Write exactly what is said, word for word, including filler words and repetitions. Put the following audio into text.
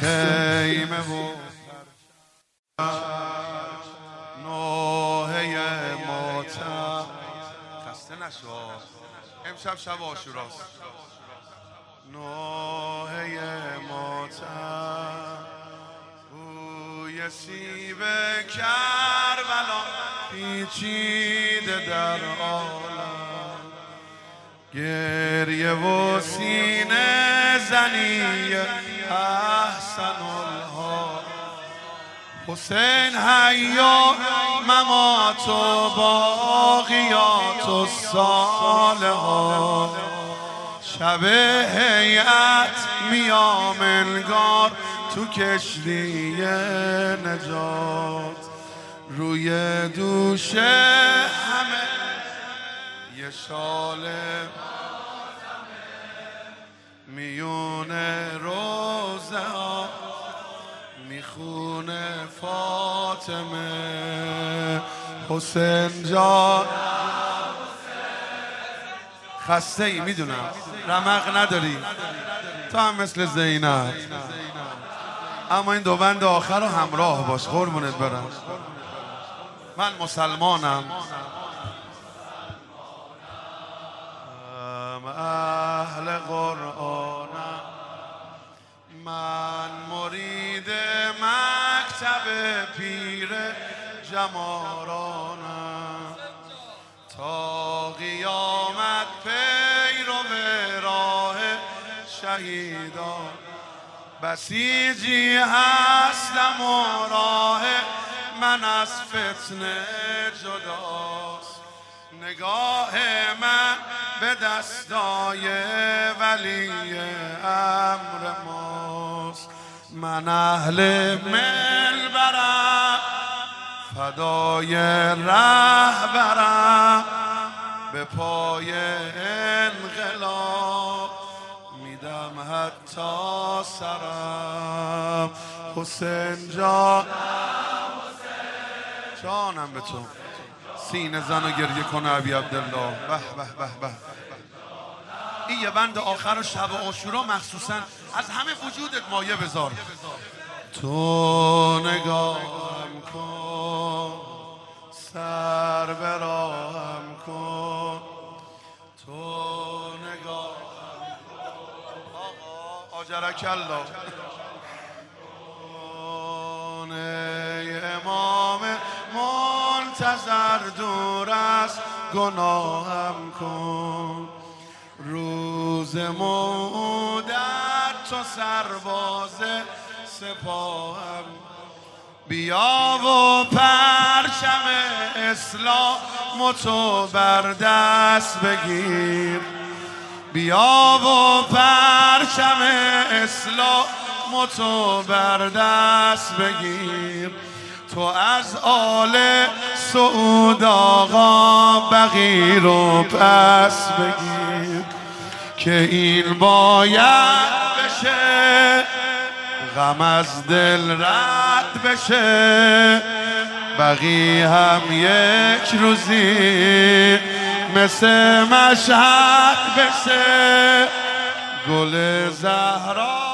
خیمه و نوحه ماتم. خسته نشو، امشب شب عاشوراست. نوحه ماتم، بوی سیب کربلا پیچیده در عالم، گریه و سینه زنی احسن الحال. حسین حیا ممات و باقیات و صالحات، شب هیئت میام انگار تو کشتی نجات، روی دوشه همه یه شاله میونه روزه ها میخونه فاطمه. حسین جان خسته ای میدونم، رمق نداری، تو هم مثل زینب، اما این دو بند آخر رو همراه باش. قربونت برم، من مسلمانم، اهل قرآنم، من مرید مکتب پیر جمارانم، تا قیامت پیرو راه شهیدان. بسیجی هستم و راه من از فتنه جداست، نگاه من به دستای ولی امر ماست. من اهل منبرم، فدای رهبرم، به پای انقلاب میدم حتی سرم. حسین جان جانم به تو، سینه زن و گریه کنه ابی عبدالله. به به به به. این یه بند آخر شب عاشورا مخصوصا از همه وجودت مایه بذار. تو نگاهم کن، سر به راهم کن، تو نگاهم کن. آقا آجرک الله امام منتظر، دور از گناهم کن. روز مودت تو سرباز سپاهم، بیا و پرچم اسلام تو بر دست بگیر، بیا و پرچم اسلام تو بر دست بگیر. تو از آل سعود آقا بقی رو پس بگیر، که این باید بشه غم از دل رد بشه. بقی هم یک روزی مثل مشهد بشه، گل زهرا